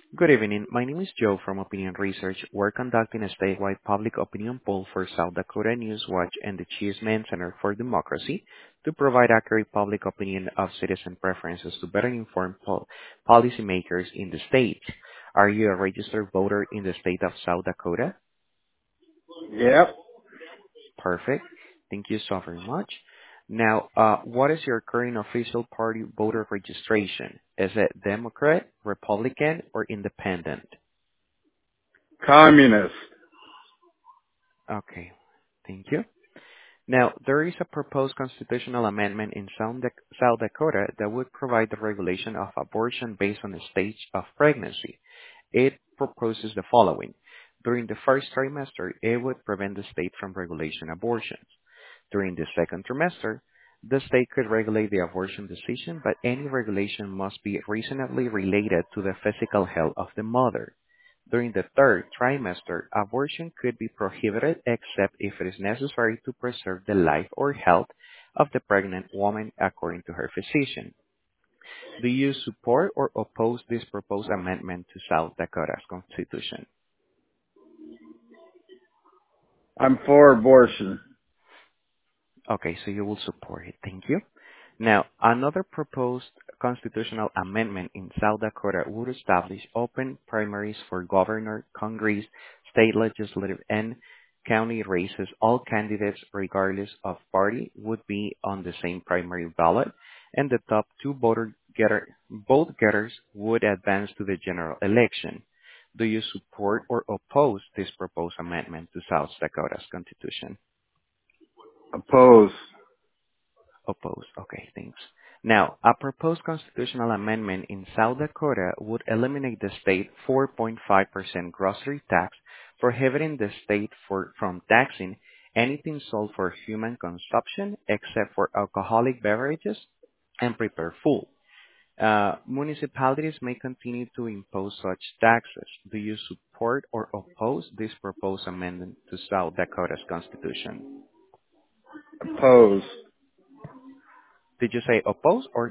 Good evening. My name is Joe from Opinion Research. We're conducting a statewide public opinion poll for South Dakota News Watch and the Cheeseman Center for Democracy to provide accurate public opinion of citizen preferences to better inform policymakers in the state. Are you a registered voter in the state of South Dakota? Yep. Perfect. Thank you so very much. Now, what is your current official party voter registration? Is it Democrat, Republican, or Independent? Communist. Okay. Thank you. Now, there is a proposed constitutional amendment in South Dakota that would provide the regulation of abortion based on the stage of pregnancy. It proposes the following. During the first trimester, it would prevent the state from regulating abortions. During the second trimester, the state could regulate the abortion decision, but any regulation must be reasonably related to the physical health of the mother. During the third trimester, abortion could be prohibited except if it is necessary to preserve the life or health of the pregnant woman according to her physician. Do you support or oppose this proposed amendment to South Dakota's constitution? I'm for abortion. Okay, so you will support it. Thank you. Now, another proposed constitutional amendment in South Dakota would establish open primaries for governor, Congress, state legislative, and county races. All candidates, regardless of party, would be on the same primary ballot, and the top two vote getters would advance to the general election. Do you support or oppose this proposed amendment to South Dakota's constitution? Oppose. Oppose. Okay, thanks. Now, a proposed constitutional amendment in South Dakota would eliminate the state 4.5% grocery tax, prohibiting the state from taxing anything sold for human consumption except for alcoholic beverages and prepared food. Municipalities may continue to impose such taxes. Do you support or oppose this proposed amendment to South Dakota's constitution? Oppose. Did you say oppose or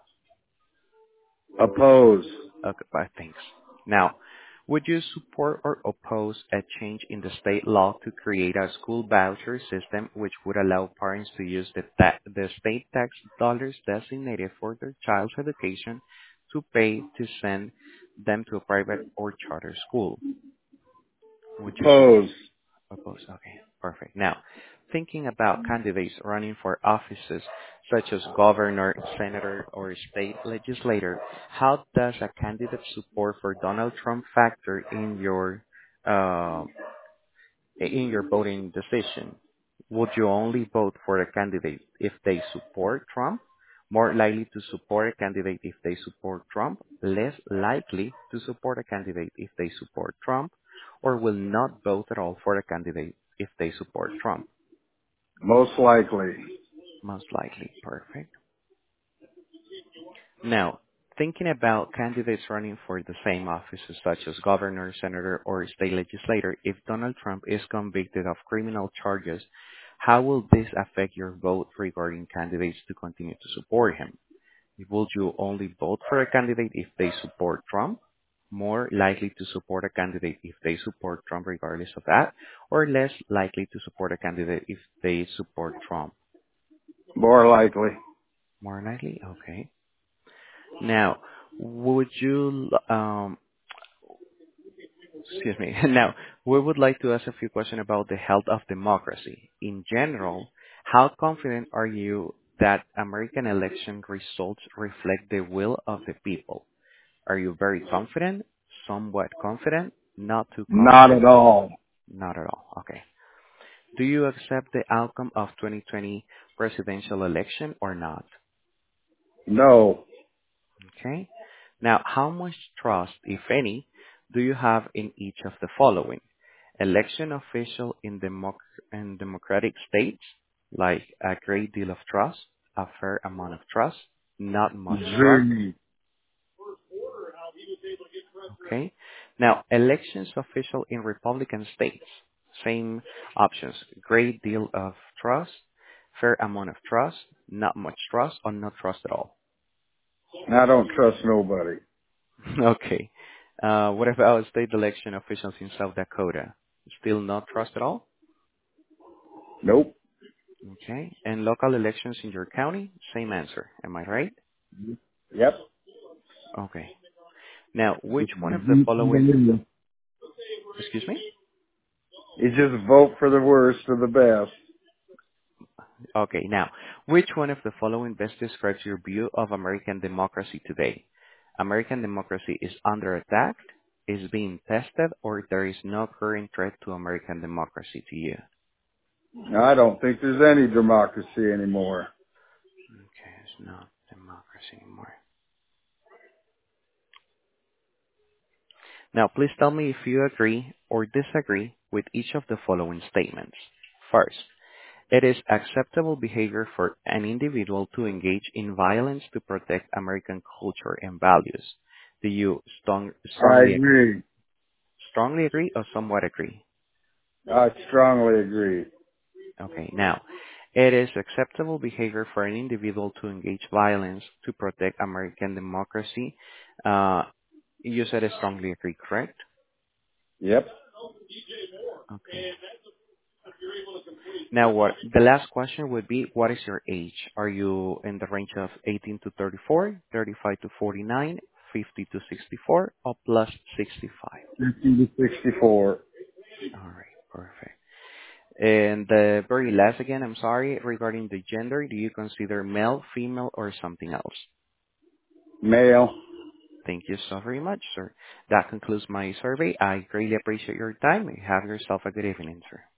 Oppose. okay, thanks. Now, would you support or oppose a change in the state law to create a school voucher system which would allow parents to use the state tax dollars designated for their child's education to pay to send them to a private or charter school? Would you Oppose. oppose? Okay, perfect. Now, thinking about candidates running for offices such as governor, senator, or state legislator, how does a candidate support for Donald Trump factor uh, in your voting decision? Would you only vote for a candidate if they support Trump? More likely to support a candidate if they support Trump? Less likely to support a candidate if they support Trump? Or will not vote at all for a candidate if they support Trump? Most likely. Most likely. Perfect. Now, thinking about candidates running for the same offices such as governor, senator, or state legislator, if Donald Trump is convicted of criminal charges, how will this affect your vote regarding candidates to continue to support him? Would you only vote for a candidate if they support Trump? More likely to support a candidate if they support Trump regardless of that? Or less likely to support a candidate if they support Trump? More likely. More likely? Okay. Now, would you, excuse me. Now, we would like to ask a few questions about the health of democracy. In general, how confident are you that American election results reflect the will of the people? Are you very confident, somewhat confident, not too Not confident? at all. Not at all. Okay. Do you accept the outcome of 2020 presidential election or not? No. Okay. Now, how much trust, if any, do you have in each of the following? Election official in democratic states, like a great deal of trust, a fair amount of trust, not much trust. Z. Okay. Now, elections official in Republican states, same options, great deal of trust, fair amount of trust, not much trust, or not trust at all. I don't trust nobody. Okay. What about state election officials in South Dakota? Still not trust at all? Nope. Okay. And local elections in your county? Same answer. Am I right? Yep. Okay. Now, which Just one of the following, excuse me? You just vote for the worst or the best. Okay. Now, which one of the following best describes your view of American democracy today? American democracy is under attack, is being tested, or there is no current threat to American democracy to you? I don't think there's any democracy anymore. Okay, it's not democracy anymore. Now, please tell me if you agree or disagree with each of the following statements. First, it is acceptable behavior for an individual to engage in violence to protect American culture and values. Do you I agree. strongly agree or somewhat agree? I strongly agree. Okay, now, it is acceptable behavior for an individual to engage violence to protect American democracy. Uh, you said I strongly agree, correct? Yep. Okay. Now, what the last question would be, what is your age? Are you in the range of 18 to 34, 35 to 49, 50 to 64, or plus 65? 50 to 64. All right, perfect. And the very last again, I'm sorry, regarding the gender, do you consider male, female, or something else? Male. Thank you so very much, sir. That concludes my survey. I greatly appreciate your time. Have yourself a good evening, sir.